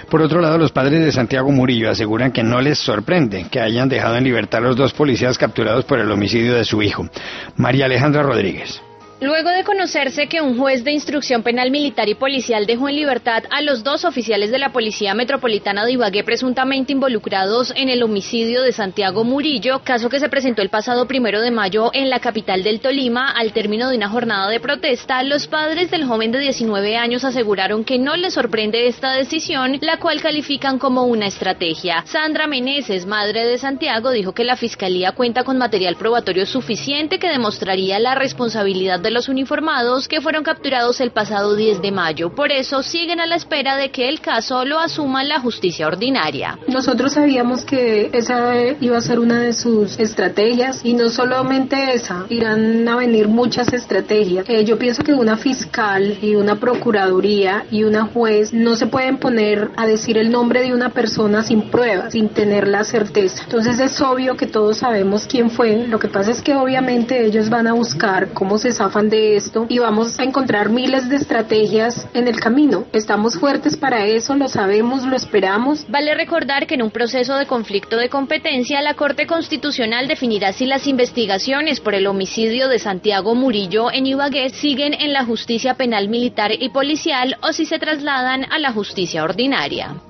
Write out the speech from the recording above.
Por otro lado, los padres de Santiago Murillo aseguran que no les sorprende que hayan dejado en libertad a los 2 policías capturados por el homicidio de su hijo. María Alejandra Rodríguez. Luego de conocerse que un juez de instrucción penal militar y policial dejó en libertad a los 2 oficiales de la Policía Metropolitana de Ibagué presuntamente involucrados en el homicidio de Santiago Murillo, caso que se presentó el pasado 1 de mayo en la capital del Tolima al término de una jornada de protesta, los padres del joven de 19 años aseguraron que no les sorprende esta decisión, la cual califican como una estrategia. Sandra Meneses, madre de Santiago, dijo que la Fiscalía cuenta con material probatorio suficiente que demostraría la responsabilidad de los uniformados que fueron capturados el pasado 10 de mayo. Por eso siguen a la espera de que el caso lo asuma la justicia ordinaria. Nosotros sabíamos que esa iba a ser una de sus estrategias y no solamente esa, irán a venir muchas estrategias. Yo pienso que una fiscal y una procuraduría y una juez no se pueden poner a decir el nombre de una persona sin pruebas, sin tener la certeza. Entonces es obvio que todos sabemos quién fue. Lo que pasa es que obviamente ellos van a buscar cómo se zafan de esto y vamos a encontrar miles de estrategias en el camino. Estamos fuertes para eso, lo sabemos, lo esperamos. Vale recordar que en un proceso de conflicto de competencia, la Corte Constitucional definirá si las investigaciones por el homicidio de Santiago Murillo en Ibagué siguen en la justicia penal militar y policial o si se trasladan a la justicia ordinaria.